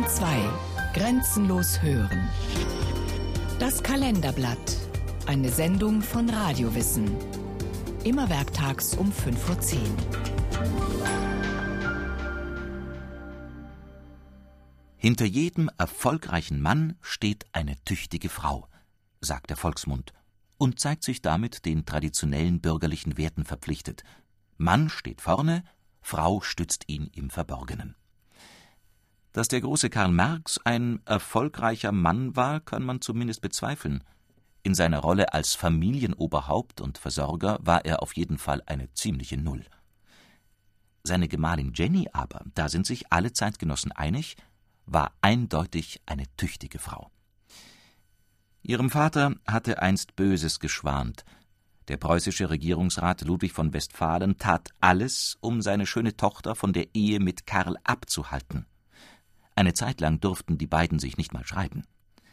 Bayern 2. Grenzenlos hören. Das Kalenderblatt. Eine Sendung von Radiowissen. Immer werktags um 5:10 Uhr. Hinter jedem erfolgreichen Mann steht eine tüchtige Frau, sagt der Volksmund, und zeigt sich damit den traditionellen bürgerlichen Werten verpflichtet. Mann steht vorne, Frau stützt ihn im Verborgenen. Dass der große Karl Marx ein erfolgreicher Mann war, kann man zumindest bezweifeln. In seiner Rolle als Familienoberhaupt und Versorger war er auf jeden Fall eine ziemliche Null. Seine Gemahlin Jenny aber, da sind sich alle Zeitgenossen einig, war eindeutig eine tüchtige Frau. Ihrem Vater hatte einst Böses geschwant. Der preußische Regierungsrat Ludwig von Westphalen tat alles, um seine schöne Tochter von der Ehe mit Karl abzuhalten. Eine Zeit lang durften die beiden sich nicht mal schreiben.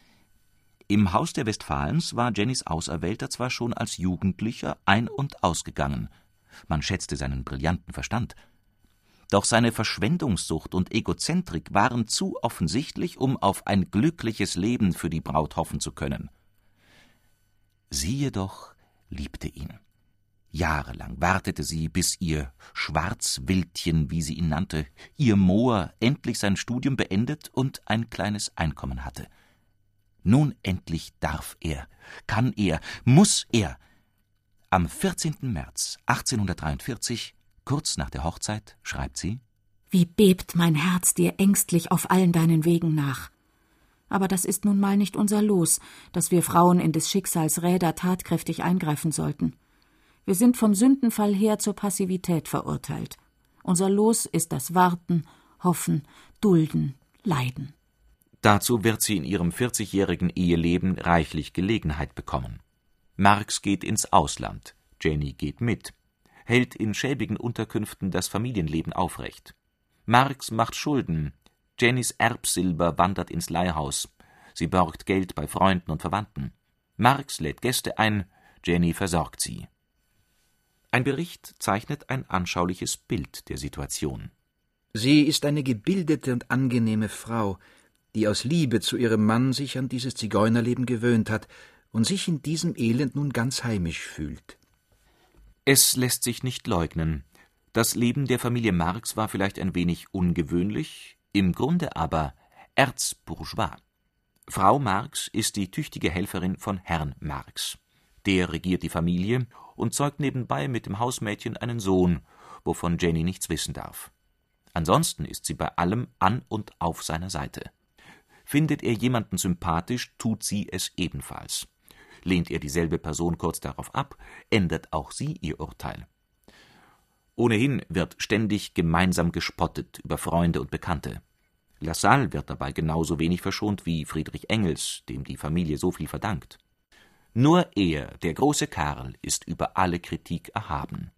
Im Haus der Westphalens war Jennys Auserwählter zwar schon als Jugendlicher ein- und ausgegangen. Man schätzte seinen brillanten Verstand. Doch seine Verschwendungssucht und Egozentrik waren zu offensichtlich, um auf ein glückliches Leben für die Braut hoffen zu können. Sie jedoch liebte ihn. Jahrelang wartete sie, bis ihr Schwarzwildchen, wie sie ihn nannte, ihr Mohr, endlich sein Studium beendet und ein kleines Einkommen hatte. Nun endlich darf er, kann er, muss er. Am 14. März 1843, kurz nach der Hochzeit, schreibt sie: »Wie bebt mein Herz dir ängstlich auf allen deinen Wegen nach. Aber das ist nun mal nicht unser Los, dass wir Frauen in des Schicksals Räder tatkräftig eingreifen sollten. Wir sind vom Sündenfall her zur Passivität verurteilt. Unser Los ist das Warten, Hoffen, Dulden, Leiden.« Dazu wird sie in ihrem 40-jährigen Eheleben reichlich Gelegenheit bekommen. Marx geht ins Ausland, Jenny geht mit, hält in schäbigen Unterkünften das Familienleben aufrecht. Marx macht Schulden, Jennys Erbsilber wandert ins Leihhaus, sie borgt Geld bei Freunden und Verwandten. Marx lädt Gäste ein, Jenny versorgt sie. Ein Bericht zeichnet ein anschauliches Bild der Situation. Sie ist eine gebildete und angenehme Frau, die aus Liebe zu ihrem Mann sich an dieses Zigeunerleben gewöhnt hat und sich in diesem Elend nun ganz heimisch fühlt. Es lässt sich nicht leugnen. Das Leben der Familie Marx war vielleicht ein wenig ungewöhnlich, im Grunde aber erzbourgeois. Frau Marx ist die tüchtige Helferin von Herrn Marx. Der regiert die Familie und zeugt nebenbei mit dem Hausmädchen einen Sohn, wovon Jenny nichts wissen darf. Ansonsten ist sie bei allem an und auf seiner Seite. Findet er jemanden sympathisch, tut sie es ebenfalls. Lehnt er dieselbe Person kurz darauf ab, ändert auch sie ihr Urteil. Ohnehin wird ständig gemeinsam gespottet über Freunde und Bekannte. Lassalle wird dabei genauso wenig verschont wie Friedrich Engels, dem die Familie so viel verdankt. Nur er, der große Karl, ist über alle Kritik erhaben.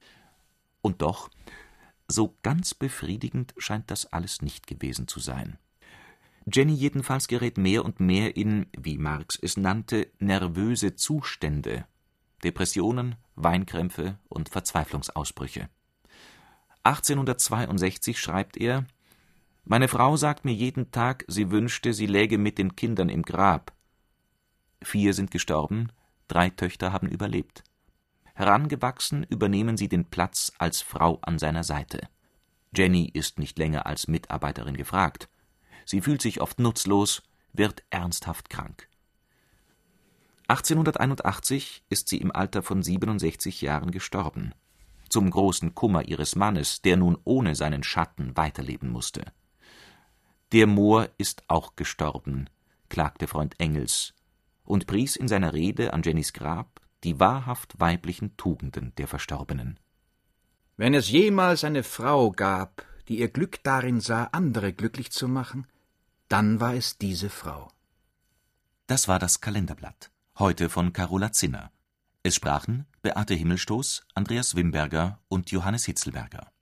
Und doch, so ganz befriedigend scheint das alles nicht gewesen zu sein. Jenny jedenfalls gerät mehr und mehr in, wie Marx es nannte, nervöse Zustände, Depressionen, Weinkrämpfe und Verzweiflungsausbrüche. 1862 schreibt er: »Meine Frau sagt mir jeden Tag, sie wünschte, sie läge mit den Kindern im Grab. 4 sind gestorben, 3 Töchter haben überlebt. Herangewachsen übernehmen sie den Platz als Frau an seiner Seite. Jenny ist nicht länger als Mitarbeiterin gefragt. Sie fühlt sich oft nutzlos, wird ernsthaft krank.« 1881 ist sie im Alter von 67 Jahren gestorben. Zum großen Kummer ihres Mannes, der nun ohne seinen Schatten weiterleben musste. »Der Mohr ist auch gestorben«, klagte Freund Engels und pries in seiner Rede an Jennys Grab die wahrhaft weiblichen Tugenden der Verstorbenen. Wenn es jemals eine Frau gab, die ihr Glück darin sah, andere glücklich zu machen, dann war es diese Frau. Das war das Kalenderblatt, heute von Carola Zinner. Es sprachen Beate Himmelstoß, Andreas Wimberger und Johannes Hitzelberger.